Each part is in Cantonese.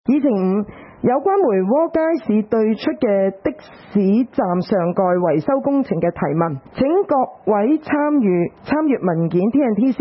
議程5，有關梅窩街市對出嘅的士站上蓋維修工程嘅提問，請各位參閱文件 TNTC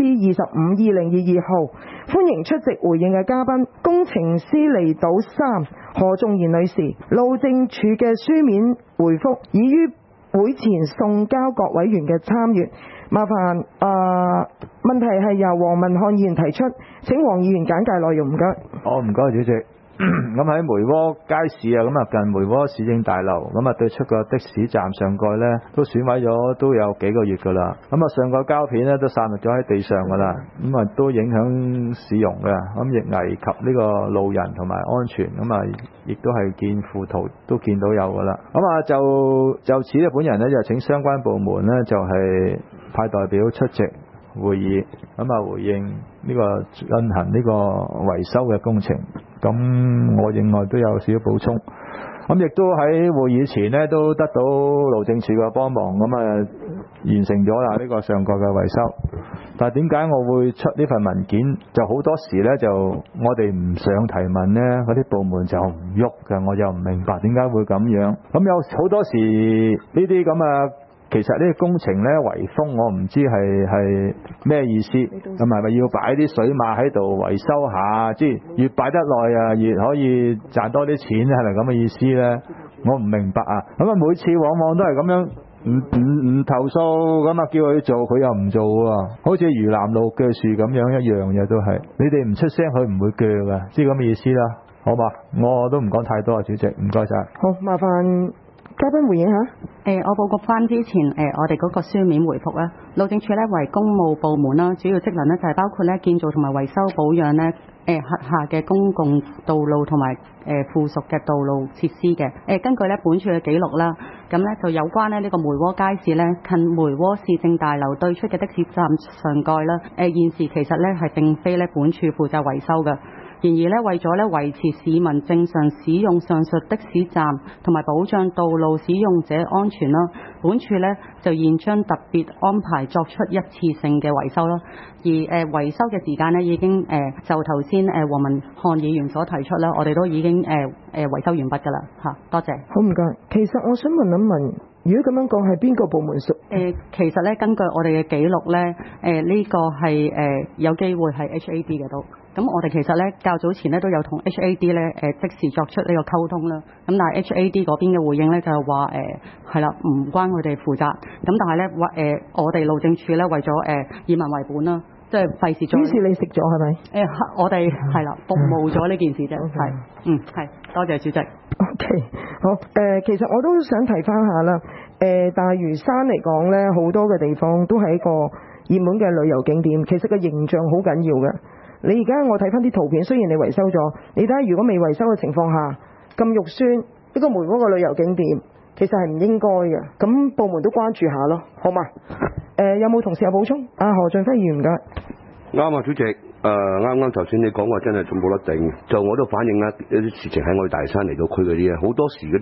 25/2022號，歡迎出席回應嘅嘉賓，工程師離島3何仲賢女士。路政署嘅書面回覆已於會前送交各委員嘅參閱。麻煩問題係由黃文漢議員提出，請黃議員簡介內容，唔該。 好，唔該主席。咁喺梅窩街市啊，咁啊近梅窩市政大樓，咁啊對出個的士站上蓋呢，都損毀咗都有幾個月噶啦。咁啊上蓋膠片呢，都散落咗喺地上噶啦，咁啊都影響市容嘅，咁亦危及呢個路人同埋安全，咁啊亦都係見附圖都見到有噶啦。咁啊就此呢，本人呢，就請相關部門呢，就係派代表出席會議，咁啊回應呢個進行呢個維修嘅工程。咁我另外都有少少補充，咁亦都喺會議前呢，都得到路政署嘅幫忙，咁啊完成咗啦呢個上蓋嘅維修。但係點解我會出呢份文件？就好多時呢，就我哋唔上提問呢，嗰啲部門就唔喐嘅，我就唔明白點解會咁樣。咁有好多時呢啲咁啊。其實呢個工程呢，圍封我唔知係咩意思，咁係咪要擺啲水馬喺度維修下，即係越擺得耐啊，越可以賺多啲錢，係咪咁嘅意思呢？我唔明白啊！咁啊每次往往都係咁樣，唔投訴，咁啊叫佢做佢又唔做喎，好似魚欄路鋸樹咁樣一樣嘅都係，你哋唔出聲佢唔會鋸㗎，即係咁嘅意思啦，好嘛？我都唔講太多啊，主席，唔該晒。 好，麻煩嘉賓回應下。 我報告翻之前我哋嗰個書面回覆啦。路政署咧為公務部門啦，主要職能咧就係包括咧建造同埋維修保養咧轄下嘅公共道路同埋附屬嘅道路設施嘅。根據咧本署嘅記錄啦，咁咧就有關咧呢個梅窩街市咧近梅窩市政大樓對出嘅的士站上蓋啦，現時其實咧係並非咧本署負責維修嘅。然而咧，為咗咧維持市民正常使用上述的士站，同埋保障道路使用者安全啦，本署咧就現將特別安排作出一次性嘅維修啦。而維修嘅時間咧已經就頭先黃文漢議員所提出啦，我哋都已經維修完畢㗎啦嚇，多謝。 好，唔該。其實我想問一問，如果咁樣講係邊個部門屬？ 其實咧根據我哋嘅記錄咧，呢個係有機會係 HAD 嘅都。咁我哋其實咧較早前咧都有同 HAD 咧即時作出呢個溝通啦。咁但係 HAD 嗰邊嘅回應咧就係話係啦，唔關佢哋負責。咁但係咧我哋路政署咧為咗以民為本啦，即係費事咗。於是你食咗係咪？我哋係啦，服務咗呢件事啫。係，係，多謝主席。 OK， 好。其實我都想提翻下啦。大嶼山嚟講咧，好多嘅地方都係一個熱門嘅旅遊景點，其實個形象好緊要嘅。你而家我睇翻啲圖片，雖然你維修咗，你睇下如果未維修嘅情況下咁肉酸，呢個梅窩個旅遊景點其實係唔應該嘅。咁部門都關注下咯，好嘛？有冇同事有補充？何俊輝議員唔該。 啱啊，主席。啱頭先你講話真係仲冇得頂，就我都反映啦，有啲事情喺我哋大嶼山嚟到區嗰啲啊，好多時嗰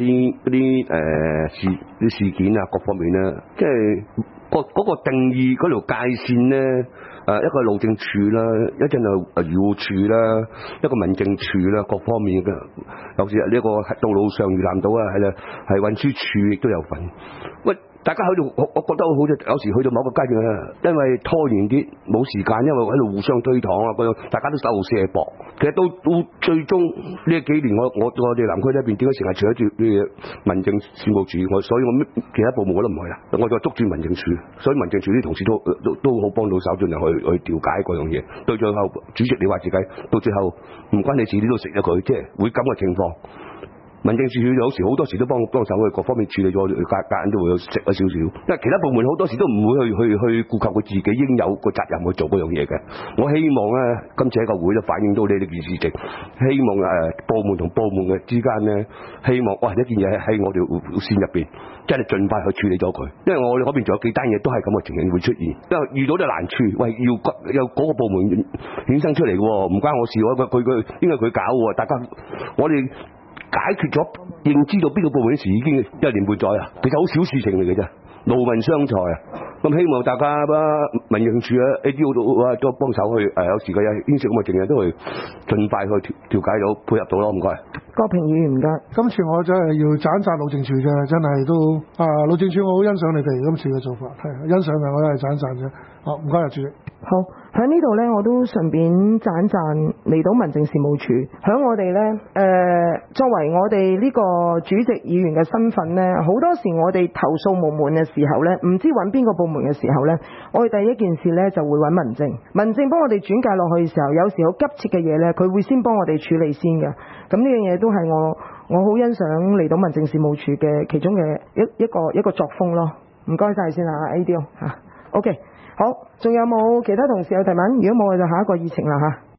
啲事件啊，各方面咧，即係嗰個定義嗰條界線咧。一個路政處啦，一陣就漁護處啦，一個民政處啦，各方面嘅，尤其是呢個道路上漁南島啊，係運輸處亦都有份。喂，大家喺度，我覺得好似有時去到某個階段啊，因為拖延啲冇時間，因為喺度互相推搪啊，大家都手射搏。其實到最終呢幾年，我哋南區呢邊點解成日除咗住啲民政事務處，所以我其他部門我都唔去啦，我就捉住民政處，所以民政處啲同事都好幫到手，盡量去調解嗰樣嘢。到最後，主席你話自己到最後唔關你事，你都食咗佢，即係會咁嘅情況。民政處有時好多時都幫手去各方面處理咗，隔硬都會有食咗少少。因為其他部門好多時都唔會去顧及佢自己應有個責任去做嗰樣嘢嘅。我希望咧，今次喺個會都反映到呢件事情，希望部門同部門嘅之間咧，希望一件嘢喺我哋線入邊，真係盡快去處理咗佢。因為我哋嗰邊仲有幾單嘢都係咁嘅情形會出現，因為遇到啲難處，喂要嗰個部門衍生出嚟嘅喎，唔關我事喎，佢應該佢搞喎，大家我哋。解決咗，認知到邊個部門嘅事已經一年半載啊！其實好少事情嚟嘅啫， 勞民傷財啊！咁希望大家民政處啊 ADO 都幫手去有時嘅牽涉咁嘅情形都會盡快去調解到配合到咯，唔該。 郭平議員唔該。 今次我真係要讚一讚路政處嘅，真係都路政處我好欣賞你哋今次嘅做法，係欣賞嘅，我都係讚一讚啫。好，唔該啊，主席。 好，喺呢度呢，我都順便讚一讚離島民政事務處，響我哋呢，作為我哋呢個主席議員嘅身份呢，好多時我哋投訴無門嘅時候呢，唔知揾邊個部門嘅時候呢，我哋第一件事呢就會揾民政，民政幫我哋轉介落去嘅時候，有時好急切嘅嘢呢，佢會先幫我哋處理先嘅。咁呢樣嘢都係我好欣賞離島民政事務處嘅其中嘅一個作風咯。唔該晒先啊 ADO 嚇。OK， 好，仲有冇其他同事有提問？如果冇，我就下一個議程啦嚇。